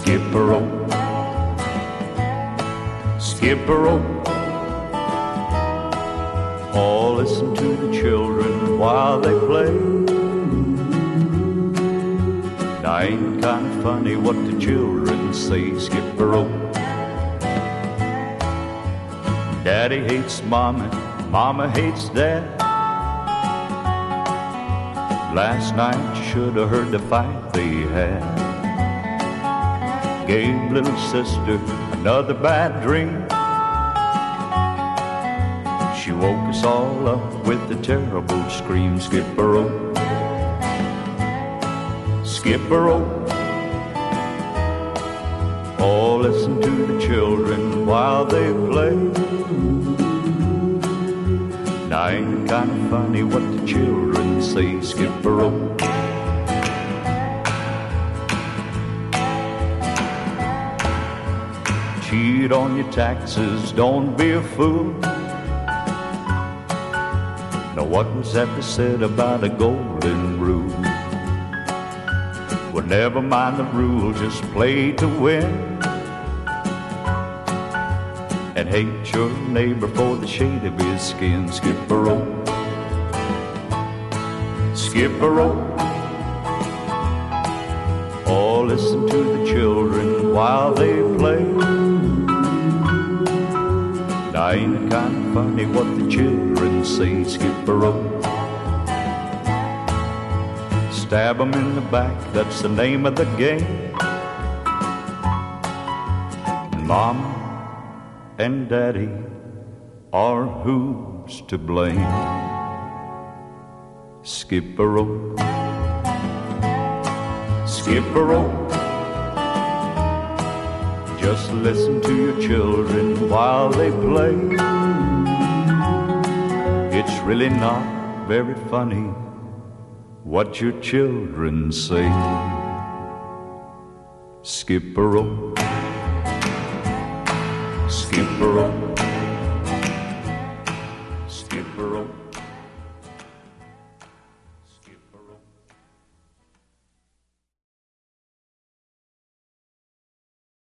skip a rope, skip a rope. Oh, listen to the children while they play. Now ain't kinda funny what the children say, skip a rope. Daddy hates Mama, Mama hates Dad. Last night you should have heard the fight they had. Gave little sister another bad dream. She woke us all up with a terrible scream. Skip a rope, skip a rope. Oh, listen to the children while they play. Now ain't it kind of funny what the children say, skip a rope. Cheat on your taxes, don't be a fool. Now what was that they said about a golden rule? Well, never mind the rule, just play to win. And hate your neighbor for the shade of his skin. Skip a rope, skip a rope. Oh, listen to the children while they play. Now ain't it kind of funny what the children say, skip a rope. Stab 'em in the back, that's the name of the game. Mama and Daddy are who's to blame. Skip a rope, skip a rope. Just listen to your children while they play. It's really not very funny what your children say. Skip a rope, skip a rope, skip a rope.